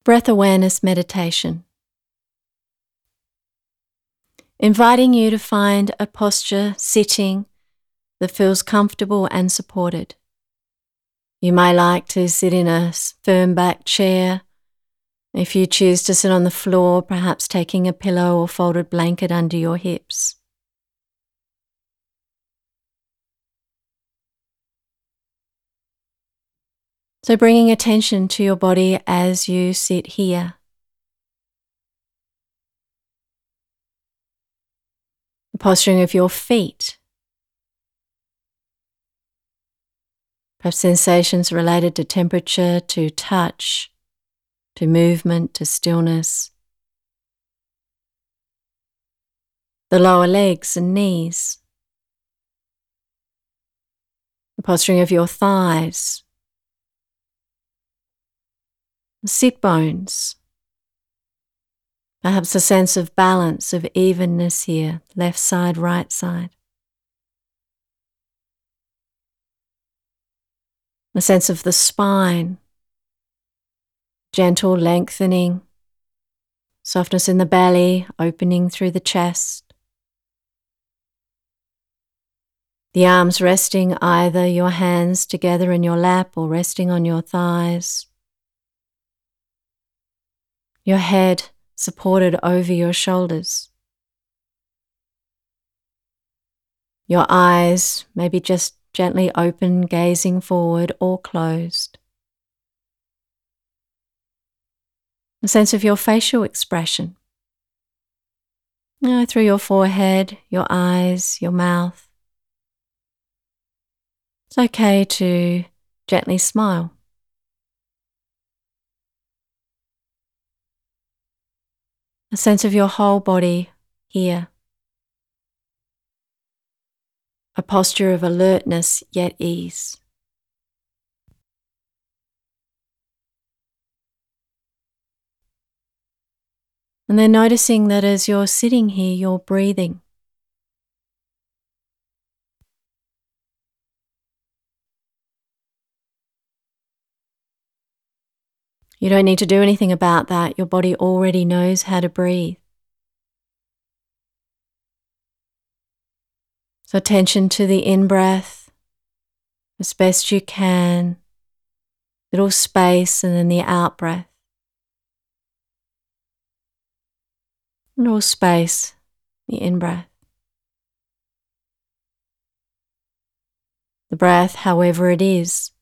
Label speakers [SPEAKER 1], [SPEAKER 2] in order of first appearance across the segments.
[SPEAKER 1] Breath awareness meditation. Inviting you to find a posture sitting that feels comfortable and supported. You may like to sit in a firm back chair. If you choose to sit on the floor, perhaps taking a pillow or folded blanket under your hips. So bringing attention to your body as you sit here. The posturing of your feet. Perhaps sensations related to temperature, to touch, to movement, to stillness. The lower legs and knees. The posturing of your thighs. The sit bones. Perhaps a sense of balance, of evenness here, left side, right side. A sense of the spine, gentle lengthening, softness in the belly, opening through the chest. The arms resting either your hands together in your lap or resting on your thighs. Your head supported over your shoulders. Your eyes maybe just gently open, gazing forward or closed. A sense of your facial expression. Through your forehead, your eyes, your mouth. It's okay to gently smile. A sense of your whole body here. A posture of alertness yet ease. And then noticing that as you're sitting here, you're breathing. You don't need to do anything about that. Your body already knows how to breathe. So attention to the in-breath as best you can, little space, and then the out-breath. Little space, the in-breath. The breath, however it is.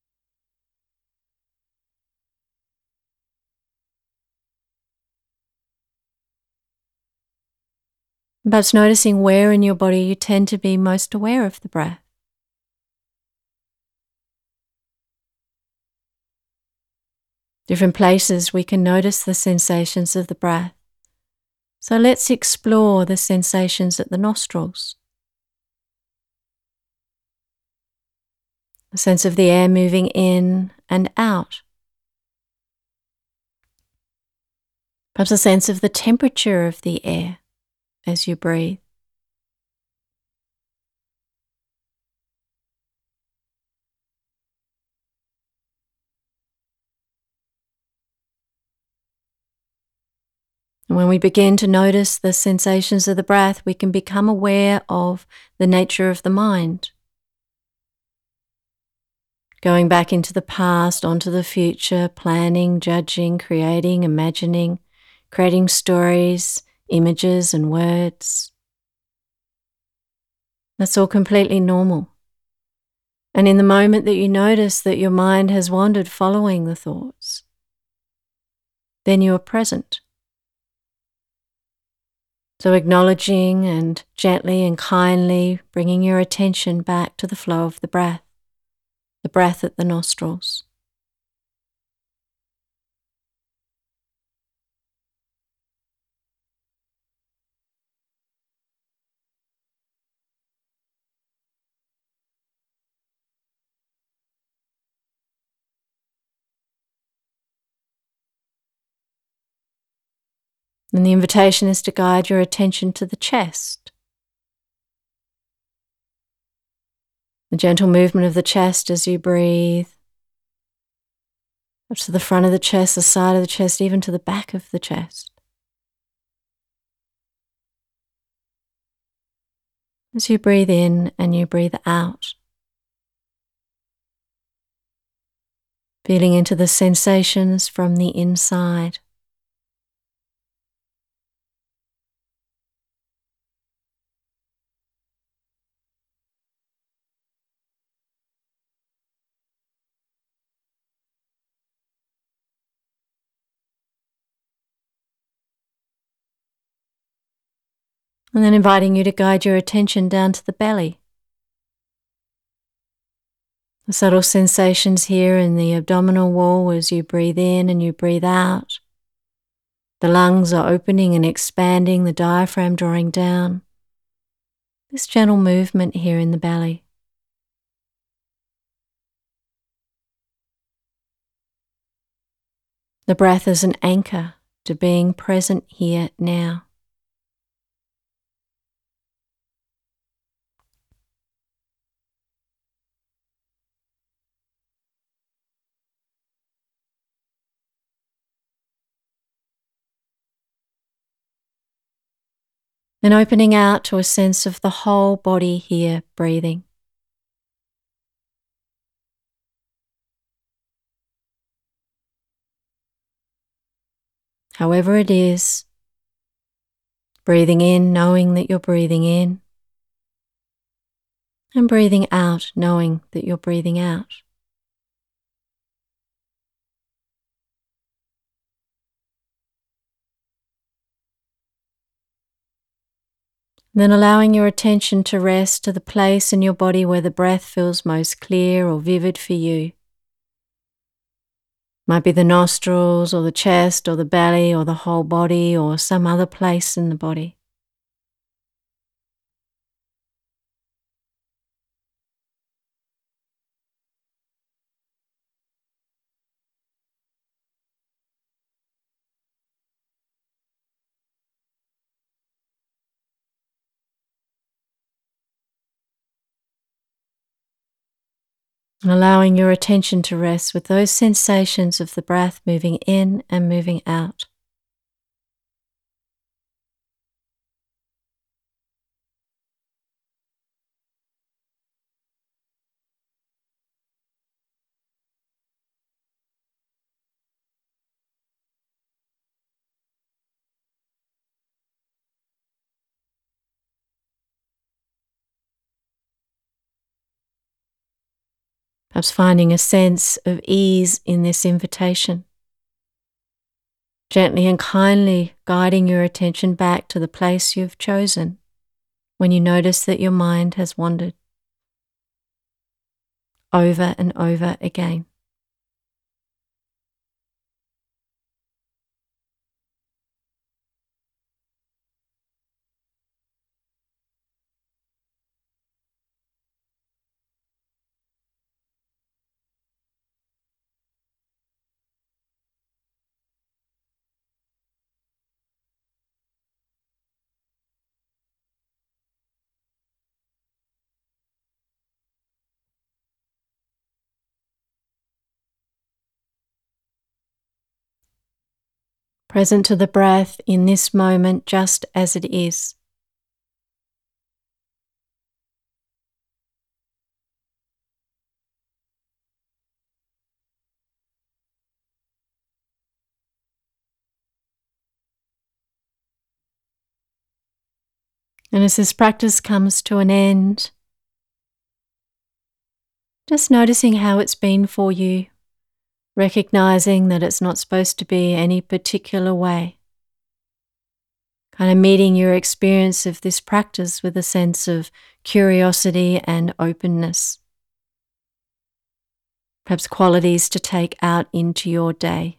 [SPEAKER 1] Perhaps noticing where in your body you tend to be most aware of the breath. Different places we can notice the sensations of the breath. So let's explore the sensations at the nostrils. The sense of the air moving in and out. Perhaps a sense of the temperature of the air as you breathe. And when we begin to notice the sensations of the breath, we can become aware of the nature of the mind. Going back into the past, onto the future, planning, judging, creating, imagining, creating stories, images and words. That's all completely normal. And in the moment that you notice that your mind has wandered following the thoughts, then you are present. So acknowledging and gently and kindly bringing your attention back to the flow of the breath at the nostrils. And the invitation is to guide your attention to the chest. The gentle movement of the chest as you breathe. up to the front of the chest, the side of the chest, even to the back of the chest. As you breathe in and you breathe out, feeling into the sensations from the inside. And then inviting you to guide your attention down to the belly. The subtle sensations here in the abdominal wall as you breathe in and you breathe out. The lungs are opening and expanding, the diaphragm drawing down. This gentle movement here in the belly. The breath is an anchor to being present here now. And opening out to a sense of the whole body here breathing. However it is, breathing in, knowing that you're breathing in, and breathing out, knowing that you're breathing out. Then allowing your attention to rest to the place in your body where the breath feels most clear or vivid for you. Might be the nostrils or the chest or the belly or the whole body or some other place in the body. And allowing your attention to rest with those sensations of the breath moving in and moving out. Perhaps finding a sense of ease in this invitation. Gently and kindly guiding your attention back to the place you've chosen when you notice that your mind has wandered. Over and over again. Present to the breath in this moment just as it is. And as this practice comes to an end, just noticing how it's been for you, recognizing that it's not supposed to be any particular way. Kind of meeting your experience of this practice with a sense of curiosity and openness. Perhaps qualities to take out into your day.